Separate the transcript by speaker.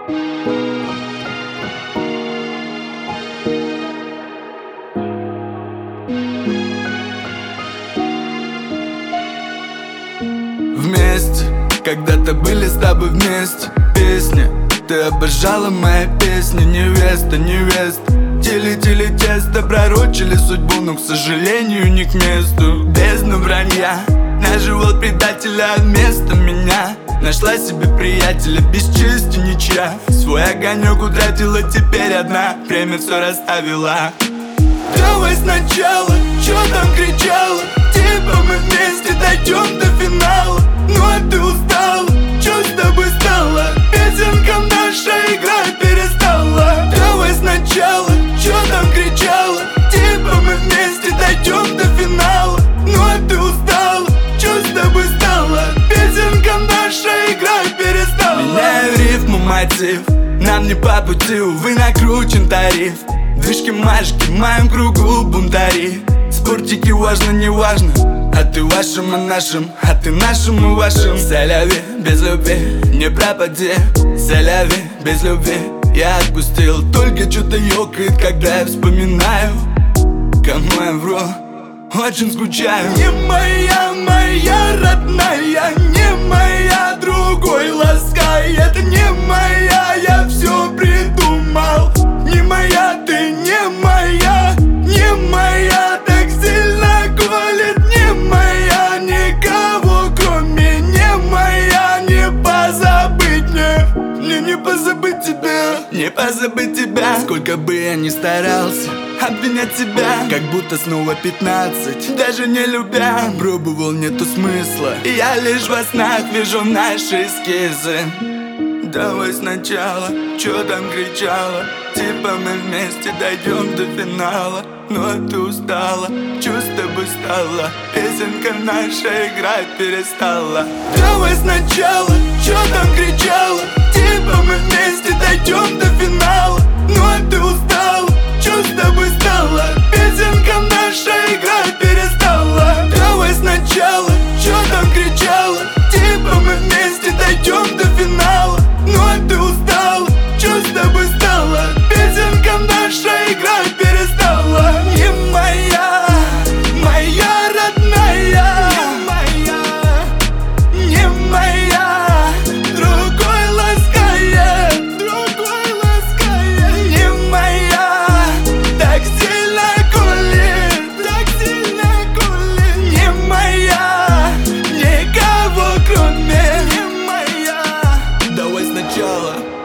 Speaker 1: Вместе, когда-то были с тобой вместе. Песня, ты обожала мои песни. Невеста, невеста, делители тесто. Пророчили судьбу, но, к сожалению, не к месту. Бездна вранья, наш живот предателя вместо меня. Нашла себе приятеля, без чести ничья. Свой огонек утратила, теперь одна. Время все расставила. Давай сначала, чё там кричала? Типа мы вместе дойдем до финала. Ну а ты устала, чё с тобой стало? Песенка наша играть перестала. Давай сначала, чё там кричала? Типа мы вместе дойдем до финала. Ну а ты устала, чё с тобой стало? Песенка наша играть перестала. Меняю рифму, мотив, нам не по пути, увы, накручен тариф. Движки-машки в моем кругу бунтари. Спортики важно, не важно. А ты вашим и нашим, а ты нашим и вашим. Сэляви, без любви, не пропади. Сэляви, без любви, я отпустил. Только что-то ёкает, когда я вспоминаю. Кому я вру, очень скучаю. Не моя, моя родная, не моя, другой ласкает. Не моя, я все придумал. Не моя, ты не моя, не моя, так сильно колет. Не моя, никого кроме. Не моя, не позабыть мне не позабыть тебя, не позабыть тебя. Сколько бы я ни старался обвинять тебя, как будто снова 15, даже не любя. Пробовал, нету смысла, и я лишь во снах вижу наши эскизы. Давай сначала, чё там кричала? Типа мы вместе дойдем до финала. Ну а ты устала, чё с тобой стало? Песенка наша играть перестала. Давай сначала, чё там кричала? Типа мы вместе дойдем до финала. Ну а ты устала, чё с тобой стало? Песенка наша играть перестала. Давай сначала, чё там кричала? Типа мы вместе дойдем до финала. Ну а ты устала, чё с тобой стало? Песенка наша играть перестала. Не моя, моя родная, не моя, другой ласкает, не моя, так сильно колет, не моя, никого кроме. Не моя. Давай сначала,